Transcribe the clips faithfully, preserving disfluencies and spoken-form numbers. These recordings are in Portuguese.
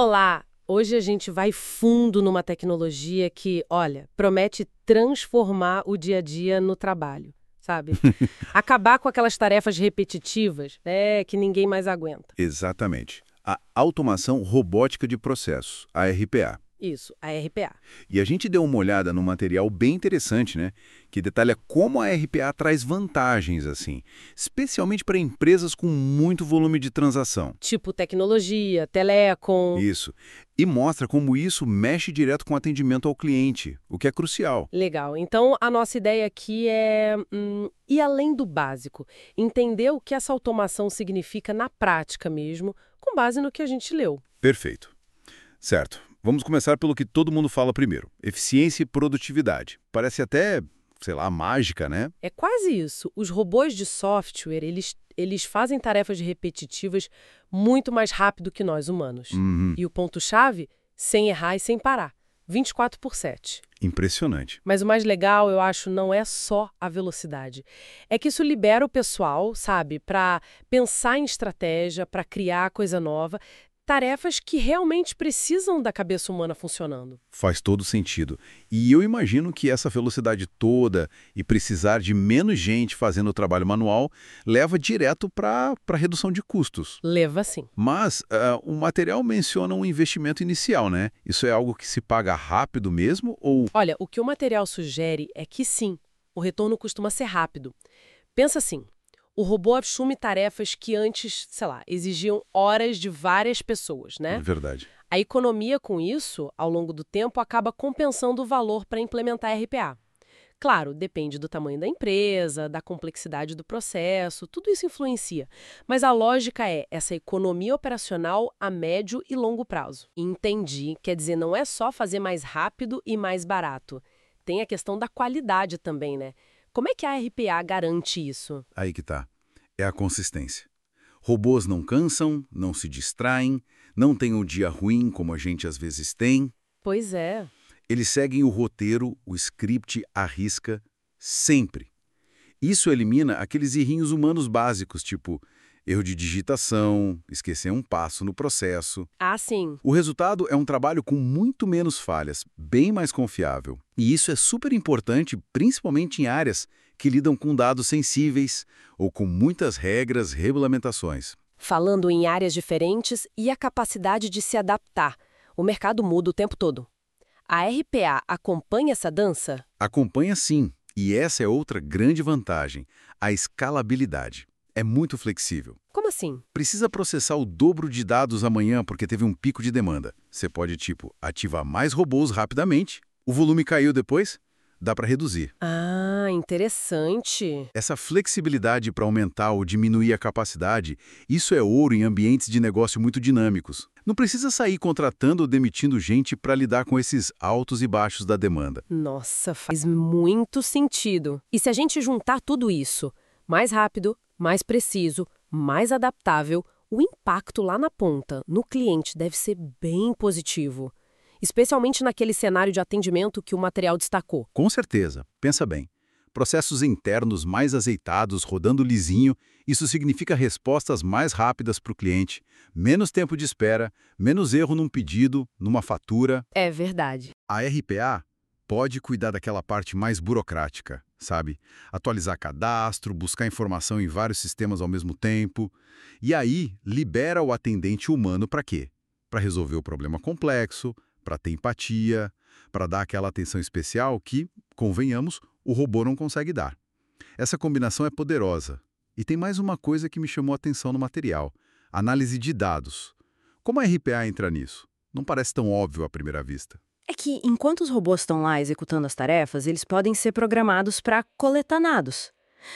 Olá! Hoje a gente vai fundo numa tecnologia que, olha, promete transformar o dia a dia no trabalho, sabe? Acabar com aquelas tarefas repetitivas, né, que ninguém mais aguenta. Exatamente. A automação robótica de processos, a R P A. Isso, a R P A. E a gente deu uma olhada num material bem interessante, né? Que detalha como a R P A traz vantagens, assim, especialmente para empresas com muito volume de transação. Tipo tecnologia, telecom. Isso. E mostra como isso mexe direto com o atendimento ao cliente, o que é crucial. Legal. Então, a nossa ideia aqui é hum, ir além do básico. Entender o que essa automação significa na prática mesmo, com base no que a gente leu. Perfeito. Certo. Vamos começar pelo que todo mundo fala primeiro. Eficiência e produtividade. Parece até, sei lá, mágica, né? É quase isso. Os robôs de software, eles, eles fazem tarefas repetitivas muito mais rápido que nós, humanos. Uhum. E o ponto-chave, sem errar e sem parar. vinte e quatro por sete. Impressionante. Mas o mais legal, eu acho, não é só a velocidade. É que isso libera o pessoal, sabe, para pensar em estratégia, para criar coisa nova. Tarefas que realmente precisam da cabeça humana funcionando. Faz todo sentido. E eu imagino que essa velocidade toda e precisar de menos gente fazendo o trabalho manual leva direto para a redução de custos. Leva sim. Mas uh, o material menciona um investimento inicial, né? Isso é algo que se paga rápido mesmo ou... Olha, o que o material sugere é que sim, o retorno costuma ser rápido. Pensa assim. O robô assume tarefas que antes, sei lá, exigiam horas de várias pessoas, né? Verdade. A economia com isso, ao longo do tempo, acaba compensando o valor para implementar a R P A. Claro, depende do tamanho da empresa, da complexidade do processo, tudo isso influencia. Mas a lógica é essa economia operacional a médio e longo prazo. Entendi, quer dizer, não é só fazer mais rápido e mais barato. Tem a questão da qualidade também, né? Como é que a R P A garante isso? Aí que tá. É a consistência. Robôs não cansam, não se distraem, não têm um dia ruim como a gente às vezes tem. Pois é. Eles seguem o roteiro, o script à risca, sempre. Isso elimina aqueles errinhos humanos básicos, tipo erro de digitação, esquecer um passo no processo. Ah, sim. O resultado é um trabalho com muito menos falhas, bem mais confiável. E isso é super importante, principalmente em áreas que lidam com dados sensíveis ou com muitas regras, regulamentações. Falando em áreas diferentes e a capacidade de se adaptar. O mercado muda o tempo todo. A R P A acompanha essa dança? Acompanha sim, e essa é outra grande vantagem, a escalabilidade. É muito flexível. Como assim? Precisa processar o dobro de dados amanhã porque teve um pico de demanda. Você pode, tipo, ativar mais robôs rapidamente. O volume caiu depois? Dá para reduzir. Ah, interessante. Essa flexibilidade para aumentar ou diminuir a capacidade, isso é ouro em ambientes de negócio muito dinâmicos. Não precisa sair contratando ou demitindo gente para lidar com esses altos e baixos da demanda. Nossa, faz muito sentido. E se a gente juntar tudo isso, mais rápido, mais preciso, mais adaptável, o impacto lá na ponta, no cliente, deve ser bem positivo. Especialmente naquele cenário de atendimento que o material destacou. Com certeza. Pensa bem. Processos internos mais azeitados, rodando lisinho, isso significa respostas mais rápidas para o cliente, menos tempo de espera, menos erro num pedido, numa fatura. É verdade. A R P A pode cuidar daquela parte mais burocrática, sabe? Atualizar cadastro, buscar informação em vários sistemas ao mesmo tempo. E aí, libera o atendente humano para quê? Para resolver o problema complexo, para ter empatia, para dar aquela atenção especial que, convenhamos, o robô não consegue dar. Essa combinação é poderosa. E tem mais uma coisa que me chamou a atenção no material: análise de dados. Como a R P A entra nisso? Não parece tão óbvio à primeira vista. É que, enquanto os robôs estão lá executando as tarefas, eles podem ser programados para coletar dados.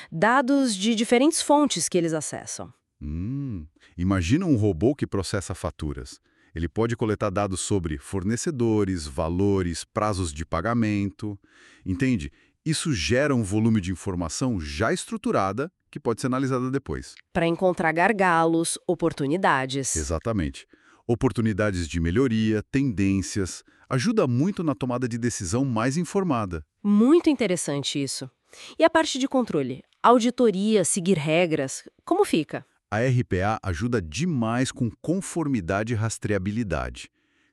Dados de diferentes fontes que eles acessam. Hum, imagina um robô que processa faturas. Ele pode coletar dados sobre fornecedores, valores, prazos de pagamento. Entende? Isso gera um volume de informação já estruturada que pode ser analisada depois. Para encontrar gargalos, oportunidades. Exatamente. Oportunidades de melhoria, tendências. Ajuda muito na tomada de decisão mais informada. Muito interessante isso. E a parte de controle? Auditoria, seguir regras, como fica? A R P A ajuda demais com conformidade e rastreabilidade.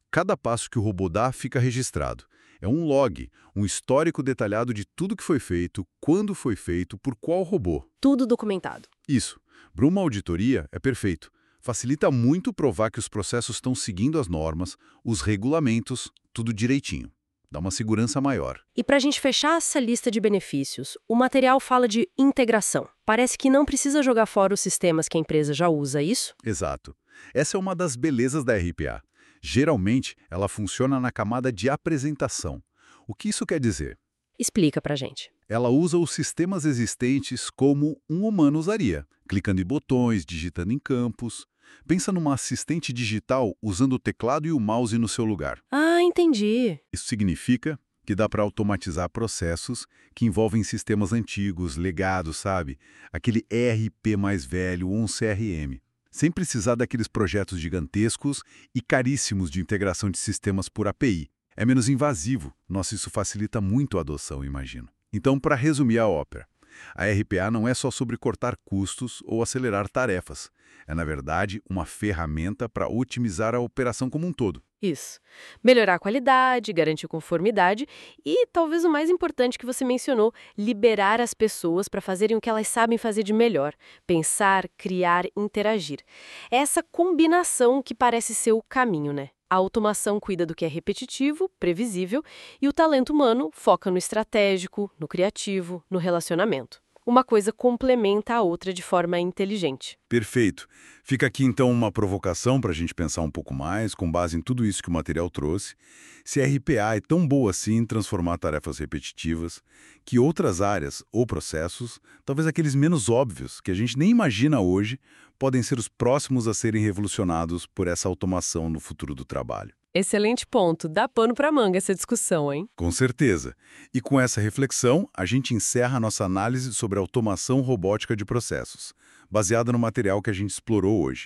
Cada passo que o robô dá fica registrado. É um log, um histórico detalhado de tudo que foi feito, quando foi feito, por qual robô. Tudo documentado. Isso. Para uma auditoria, é perfeito. Facilita muito provar que os processos estão seguindo as normas, os regulamentos, tudo direitinho. Dá uma segurança maior. E para a gente fechar essa lista de benefícios, o material fala de integração. Parece que não precisa jogar fora os sistemas que a empresa já usa, isso? Exato. Essa é uma das belezas da R P A. Geralmente, ela funciona na camada de apresentação. O que isso quer dizer? Explica pra gente. Ela usa os sistemas existentes como um humano usaria, clicando em botões, digitando em campos. Pensa numa assistente digital usando o teclado e o mouse no seu lugar. Ah, entendi. Isso significa que dá para automatizar processos que envolvem sistemas antigos, legados, sabe? Aquele E R P mais velho ou um C R M. Sem precisar daqueles projetos gigantescos e caríssimos de integração de sistemas por A P I. É menos invasivo. Nossa, isso facilita muito a adoção, imagino. Então, para resumir a ópera, a R P A não é só sobre cortar custos ou acelerar tarefas. É, na verdade, uma ferramenta para otimizar a operação como um todo. Isso. Melhorar a qualidade, garantir conformidade e, talvez o mais importante que você mencionou, liberar as pessoas para fazerem o que elas sabem fazer de melhor. Pensar, criar, interagir. É essa combinação que parece ser o caminho, né? A automação cuida do que é repetitivo, previsível, e o talento humano foca no estratégico, no criativo, no relacionamento. Uma coisa complementa a outra de forma inteligente. Perfeito. Fica aqui então uma provocação para a gente pensar um pouco mais, com base em tudo isso que o material trouxe, se a R P A é tão boa assim em transformar tarefas repetitivas, que outras áreas ou processos, talvez aqueles menos óbvios, que a gente nem imagina hoje, podem ser os próximos a serem revolucionados por essa automação no futuro do trabalho. Excelente ponto. Dá pano pra manga essa discussão, hein? Com certeza. E com essa reflexão, a gente encerra a nossa análise sobre a automação robótica de processos, baseada no material que a gente explorou hoje.